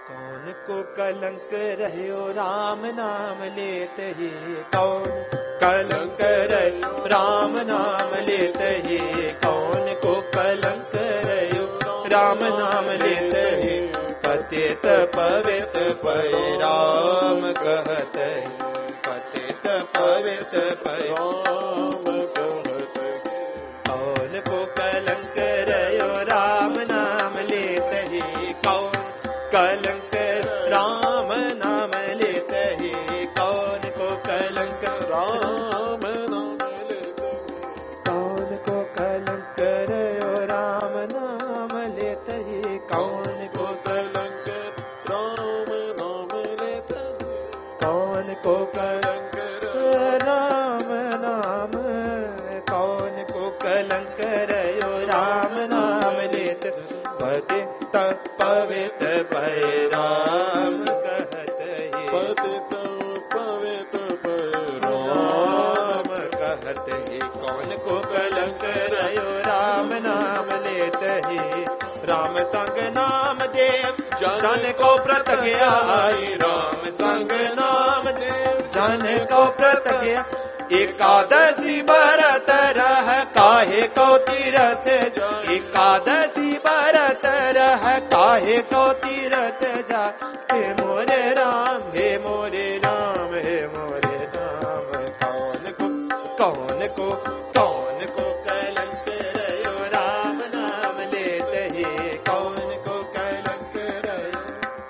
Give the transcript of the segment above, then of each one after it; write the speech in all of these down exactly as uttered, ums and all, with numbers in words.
कौन को कलंक रहो राम नाम लेते ही, कौन कलंक रहो राम नाम लेते ही, कौन को कलंक रहो राम नाम लेते ही, पतित पवित पै राम कहते, पतित पवित पै राम कहते, कौन को कलंक रहो राम नाम लेते ही, कौन कलंक राम नाम लेते ही, कौन को कलंक राम नाम लेते ही, कौन को कलंक रहो राम नाम लेते ही, कौन को कलंक राम नाम लेते ही, कौन को कलंक राम नाम, कौन को कलंक रहो राम नाम लेते, पतित पवित पै राम कहते ही, पतित पवित पै राम कहते ही, कौन को कलंक रहो राम नाम लेते ही, राम संग नाम देव जन को प्रत्यज्ञा, राम संग नाम देव जन को प्रत्यज्ञा, एकादशी व्रत रह काहे को तीरथ, एकादशी व्रत रह काहे को तीरथ जा, हे मोरे राम हे मोरे राम हे मोरे राम, कौन को कौन को कौन को कलंक रहो राम नाम लेते ही, कौन को कलंक रहो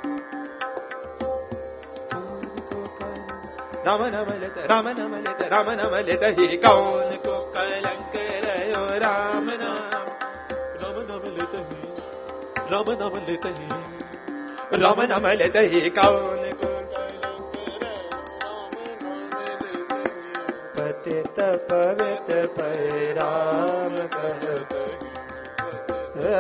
राम नाम लेते, राम नाम लेते, राम नाम लेते ही, कौन को कलंक रहो राम नाम, राम नाम लेते ही, राम नाम लेते ही, राम नाम लेते ही, कौन को कलंक रहो राम नाम लेते ही, पतित पवित पै राम कहते ही,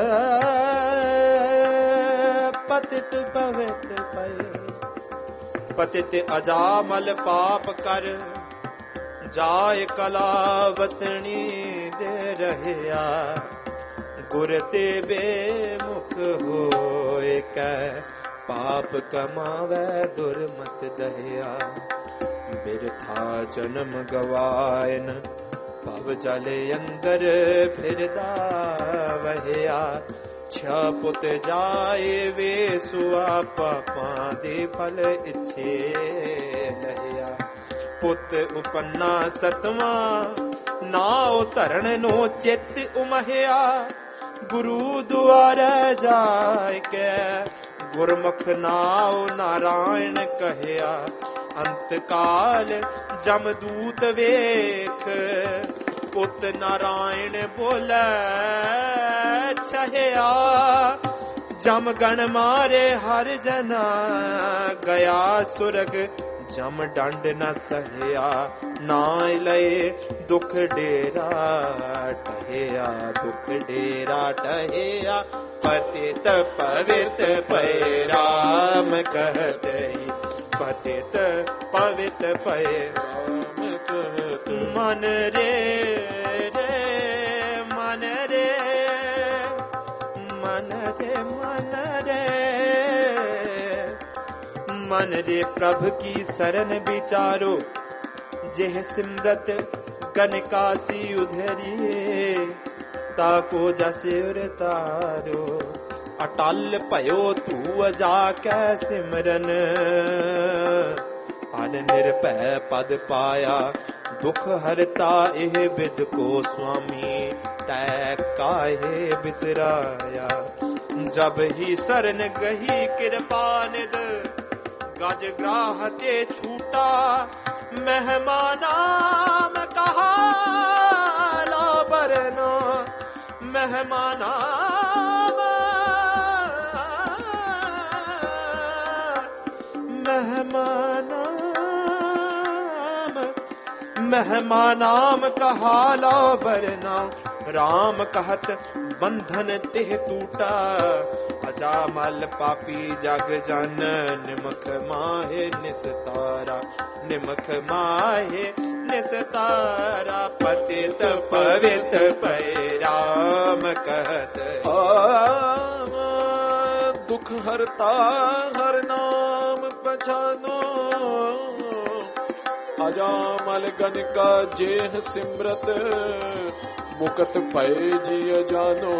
पतित पवित पै, पतित अजामल पाप कर जाय कलावतनी दे रहया, गुर ते बेमुख होए कै पाप कमावे दुर्मत दहया, बिरथा जन्म गवायन भव जल अंदर फिरदा वहया, छ पुत जाए वे सुआ पापा दे फल इच्छे लहया, पुत उपन्ना सतवा नाव धरण नो चित उमहया, गुरु द्वार जाय के गुरमुख नाव नारायण कहया, अंत काल जमदूत वेख पुत नारायण बोले छहया, जम गण मारे हर जना गया सुरग, जम दंड न सहया, नाय लय दुख डेरा टहया, दुख डेरा टहया, पतित पवित पै राम कहते ही, पतित पवित पै राम कहते, मन रे रे मन रे मन रे मन रे मन रे, प्रभु की शरण विचारो, जेह सिमरत गणकासी उधरिए, ताको जसे उतारो, अटल भयो तू अजाकै सिमरन, अन निर्भय पद पाया, दुख हरता एह विद को स्वामी, तै काहे बिसराया, जब ही शरण गही कृपा निध, गज ग्राह ते छूटा, मेहमानाम कहा ला बरनो, मेहमानाम मेहमानाम मेहमानाम कहा ला बरना, राम कहत बंधन तिह टूटा, अजामल पापी जग जन, निमख माहे निस्तारा, निमख माहे निस्तारा, पतित पवित पै राम कहत, दुख हरता हर नाम पहचानो, अजामल गन का जेह सिमरत, मुकत भय जिय जानो।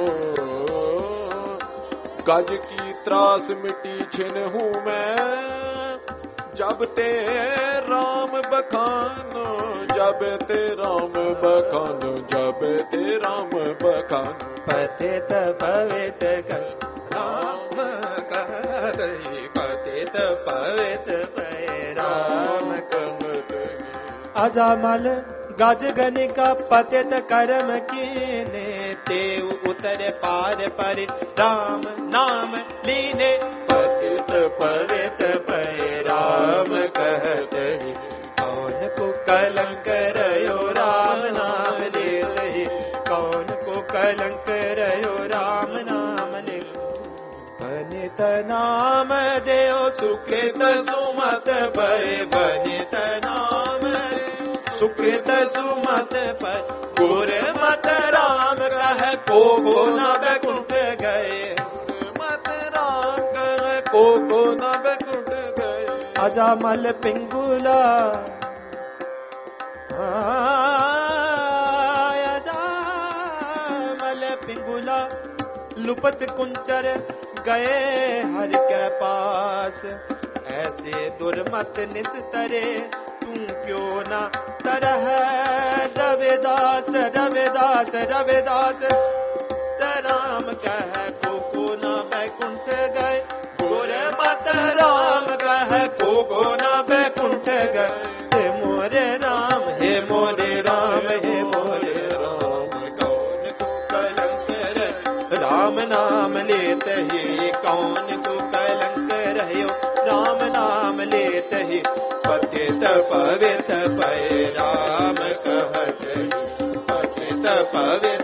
गज की त्रास मिटी छिन हूँ मैं, जब ते राम बखानो, जब ते राम बखानो, जब ते राम बखानो। पतित पवित राम कहते, पतित पवित पय राम कहते। अजामल गज गनिका पतित कर्म कीने, तेव उतर पार पर राम नाम लीने। पतित पवित पय राम कहते, कौन को कलंक रयो राम नाम लेते, कौन को कलंक रयो राम नाम ले। बनित नाम देव सुकृत सुमत भय, बनित नाम सुकृत सुमत पर, गुर मत राम कह को को न बैकुंठ गए, मत राम कह को को न बैकुंठ गए। अजामल पिंगुला अजामल पिंगुला, लुपत कुंचर गए हर के पास, ऐसे दुर्मत निस्तरे तू क्यों न तरह। रविदास रविदास रविदास राम कह को को न बैकुंठ गए, गुर मत राम कह को को न बैकुंठ गए। हे मोरे राम, हे मोरे राम, हे मोरे राम, कौन को कलंक रहे राम नाम लेते ही, कौन को कलंक रहो राम नाम लेते ही। पतित पवित पय राम कहते, पतित पवित